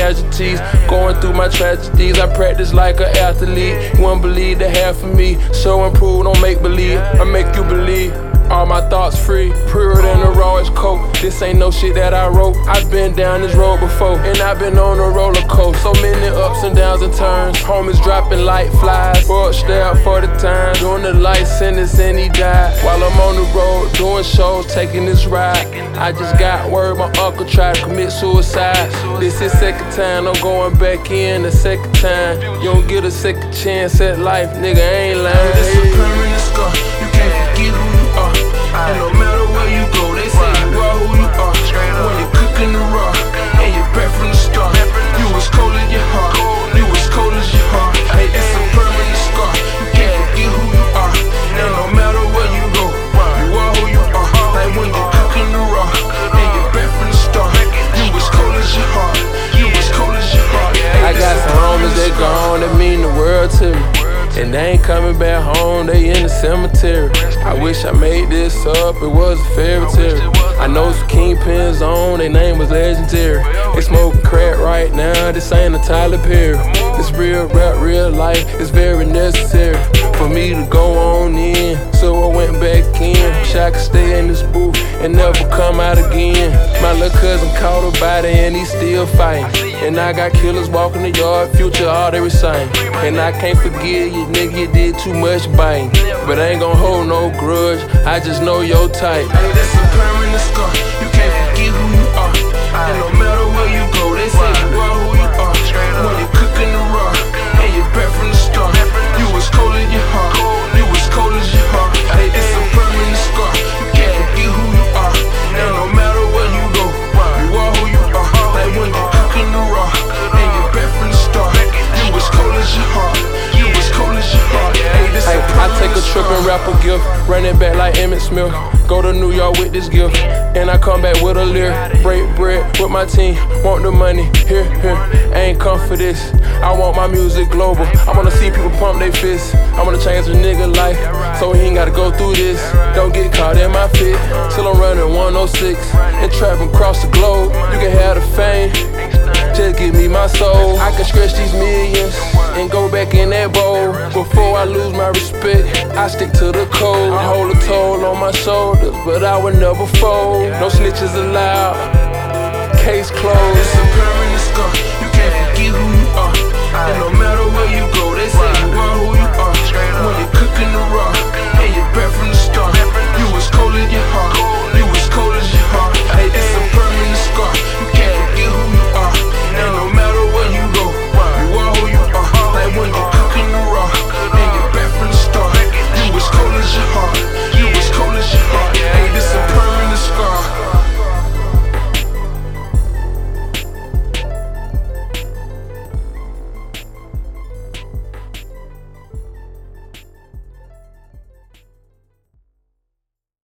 casualties. Going through my tragedies, I practice like an athlete. You wouldn't believe the half of me. Show and prove, don't make believe. I make you believe. All my thoughts free, purer than the rawest coke. This ain't no shit that I wrote. I've been down this road before, and I've been on a roller coaster. So many ups and downs and turns. Homies dropping like flies. Bucks out for the time. Doing the life sentence and he died. While I'm on the road, doing shows, taking this ride. I just got word my uncle tried to commit suicide. This is second time, I'm going back in the second time. You don't get a second chance at life, nigga, I ain't lying. This a permanent scar, you can't forget who you are. And no matter where you go, they say you are who you are. When you're cooking the raw, and you're back from the start. You was cold as your heart, you was cold as your heart. Hey, it's a permanent scar, you can't forget who you are. And no matter where you go, you are who you are. Like when you're cooking the raw, and you're back from the start. You was cold as your heart, you was cold as your heart. I got some homies that gone that mean the world to me. And they ain't coming back home, they in the cemetery. I wish I made this up, it was a fairy tale. I know some kingpins on, their name was legendary. They smoking crack right now, this ain't a Tyler Perry. This real rap, real life, it's very necessary for me to go on in. So I went back in, wish I could stay in this booth and never come out again. My little cousin caught a body and he still fighting. And I got killers walking the yard, future all they recite. And I can't forget you, nigga, you did too much biting. But I ain't gon' hold no grudge, I just know your type. Hey, that's a permanent scar, you can't forget who you are. And no matter where you go, they say you are who you are. When you're cooking the raw, and you're back from the start. You was cold as your heart, you was cold as your heart. Hey, it's a permanent scar, you can't forget who you are. And no matter where you go, you are who you are. Like when you're cooking the raw, and you're back from the start. You was cold as your heart, you was cold as your heart. Hey, this Hey, I take a trip and wrap a gift, run it back like Emmett Smith. Go to New York with this gift, and I come back with a lyric. Break bread with my team, want the money, here, I ain't come for this. I want my music global, I wanna see people pump their fists. I wanna change a nigga life, so he ain't gotta go through this. Don't get caught in my fit, till I'm running 106 and traveling across the globe. You can have the fame, just give me my soul. I can stretch these millions and go back in that bowl. Before I lose my respect, I stick to the code. I hold a toll on my shoulders, but I would never fold. No snitches allowed, case closed. It's a permanent scar, you can't forget who you are. And no